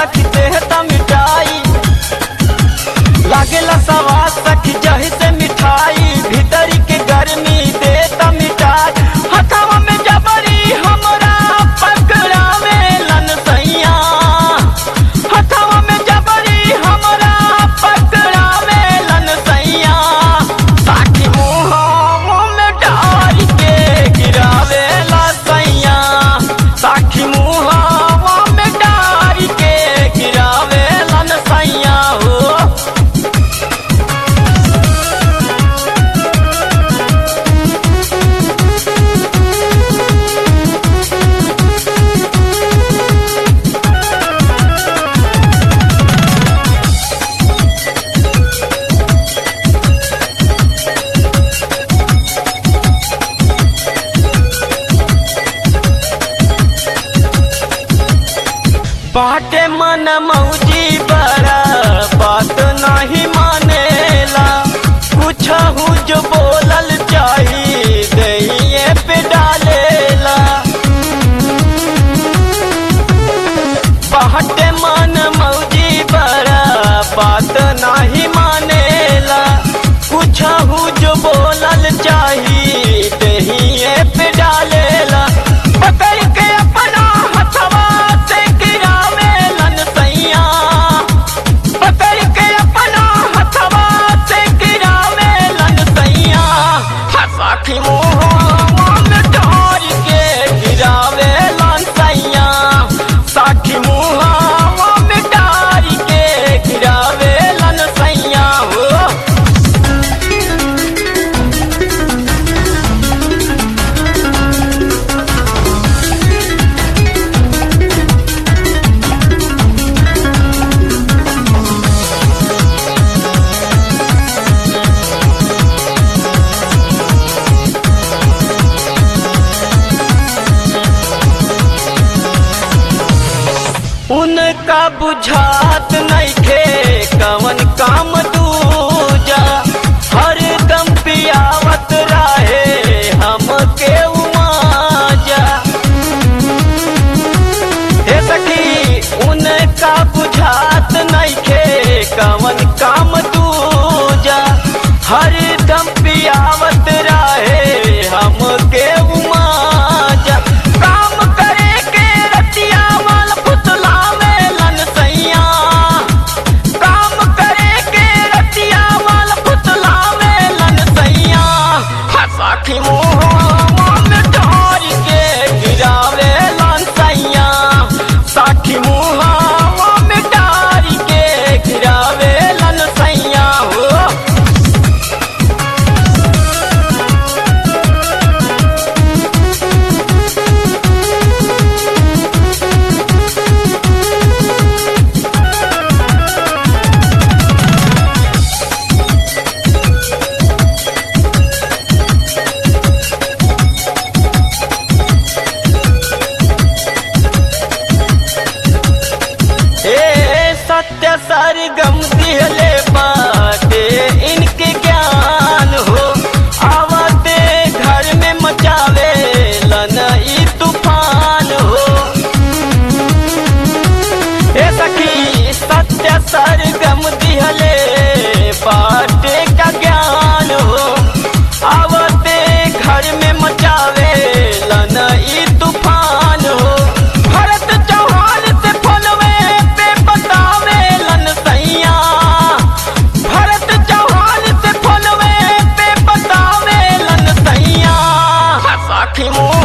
सखी देहता मिठाई, लागेला सवाद सखी जही से मिठाई, भीतरी के गर्मी देता मिठाई। हथवा में जबरी हमरा पकड़ावे लन सैया, हथवा में जबरी हमरा पकड़ावे लन सैया, साखी मुँह में डाल के गिरावे ला सैया, साखी मुँह में डाल के गिरावे लन सैया हो। बाटे मन मौजी बड़ा बात नहीं मानेला, कुछ हूँ जो बोलल चाही दहिए पे डालेला। बाटे मन मौजी बड़ा बात नहीं मानेला, कुछ हूँ जो बोलल चाही दहिए पे डालेला। पकड़ के अपना हथवा से गिरावे लन सैया, पकड़ के अपना हथवा से गिरावे लन सैया, साखी मुँह में डाल के गिरावे लन सैया, साखी मुँह में डाल के गिरावे लन सैया हो। उनका बुझात नइखे कवन काम दूजा, हरदम पियावत रहे हमके उमाजा। हे सखी उनका बुझात नइखे कवन काम दूजा, हरदम पियावत रहे हमके उमाजा। काम करे के रतिया वाला पुतला में लन सैया, काम करे के रतिया वाला पुतला में लन सैया, साखी मुँह में डाल के गिरावे लन सैया, साखी मुँह में डाल के गिरावे लन सैया हो। सत्य सरगम दिहले बाटे इनके ज्ञान हो, आवते घर में मचावे लन ई तूफान हो। ए सखी सत्य सरगम दिहले बाटे का ज्ञान हो, आवते घर में मचावे लन ई तूफान हो। भरत चौहान से फोनवे पे बतावे लन सैया, भरत चौहान से फोनवे पे बतावे लन सैया, साखी मुँह